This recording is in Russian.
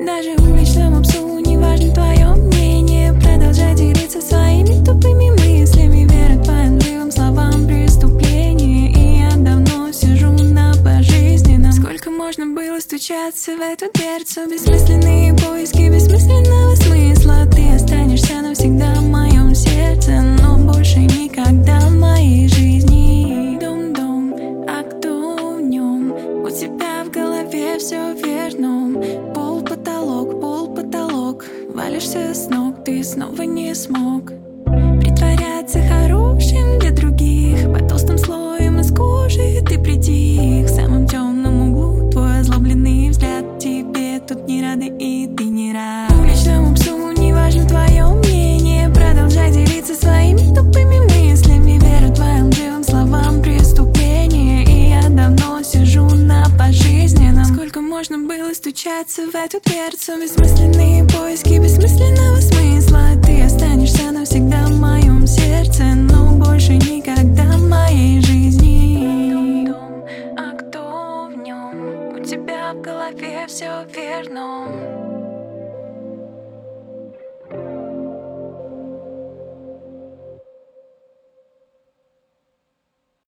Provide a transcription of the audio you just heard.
Даже уличному псу не важно твое мнение. Продолжай делиться своими тупыми мыслями. Вера твоим живым словам преступление. И я давно сижу на пожизненном. Сколько можно было стучаться в эту дверцу? Бессмысленные поиски бессмысленного смысла. Ты останешься навсегда в моем сердце, но больше никогда в моей жизни. Дом-дом, а кто в нем? У тебя в голове все верно. Пол-потолок, валишься с ног, ты снова не смог притворяться хорошим для других. Под толстым слоем из кожи ты притих. В самом темном углу твой озлобленный взгляд. Тебе тут не рады и ты не рад. Уличному псу не важно твое мнение. Продолжай делиться своими тупыми мыслями. Вера твоим лживым словам преступление. И я давно сижу на пожизненном. Сколько можно было стучаться в эту дверцу? Бессмысленные поиски бессмысленного смысла. Ты останешься навсегда в моем сердце, но больше никогда в моей жизни. А кто в нем? У тебя в голове все верно.